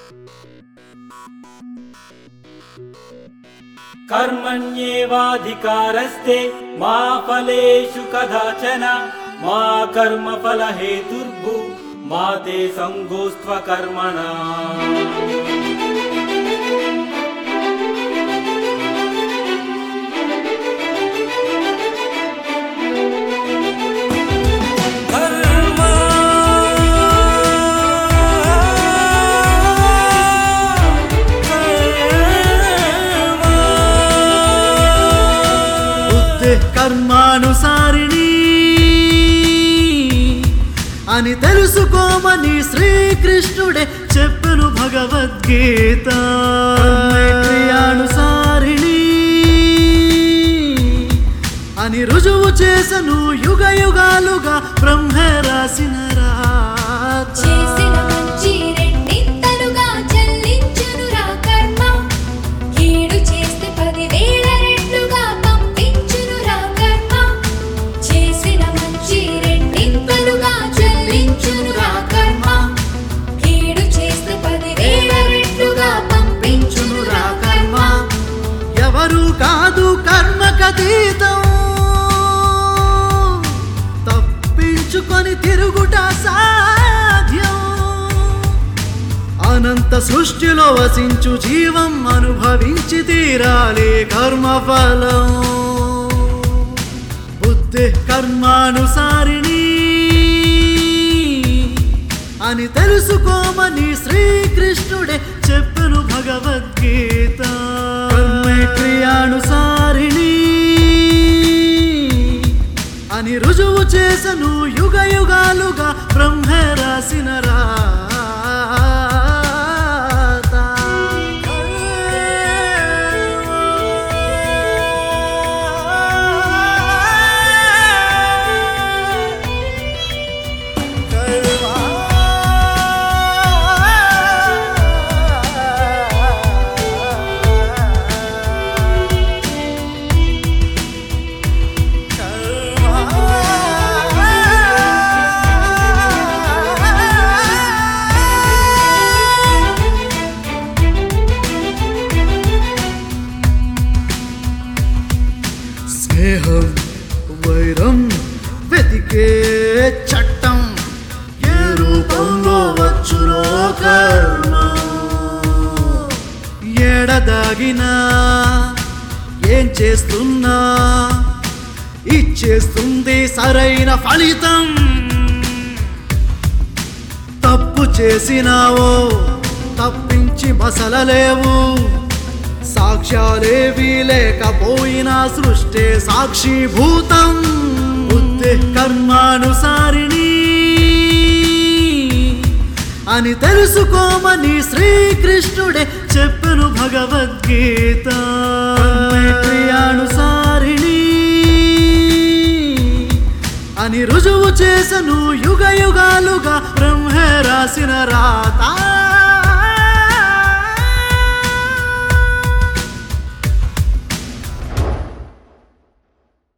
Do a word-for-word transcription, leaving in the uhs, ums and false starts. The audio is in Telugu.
कर्मण्येवाधिकारस्ते मा फलेषु कदाचन मा कर्मफल हेतुर्भु मा ते संगोस्त्व कर्मणा। కర్మానుసారిణి అని తెలుసుకోమని శ్రీకృష్ణుడే చెప్పెను భగవద్గీత। క్రియానుసారిణి అని రుజువు చేసను యుగ యుగాలుగా బ్రహ్మ రాసిన రాత। కాదు కర్మకతీతం తప్పించుకొని తిరుగుట సాధ్యం। అనంత సృష్టిలో వసించు జీవం అనుభవించి తీరాలి కర్మఫలం। బుద్ధి కర్మానుసారిణి అని తెలుసుకోమని శ్రీకృష్ణుడే చెప్పెను భగవద్గీత। క్రియానుసారిణి అని రుజువు చేసను యుగ యుగాలుగా బ్రహ్మ రాసిన రాత। స్నేహం వైరం వెతికే చట్టం ఏ రూపంలో వచ్చునో కర్మ। ఎడదాగినా ఏం చేస్తున్నా ఇచ్చేస్తుంది సరైన ఫలితం। తప్పు చేసినావో తప్పించి మసలలేవు సాక్ష్యాలేవి లేకపోయినా సృష్టి సాక్షిభూతం। బుద్ధి కర్మానుసారిణి అని తెలుసుకోమని శ్రీకృష్ణుడే చెప్పెను భగవద్గీత। క్రియానుసారిణి అని రుజువు చేసను యుగ యుగాలుగా బ్రహ్మ రాసిన రాత।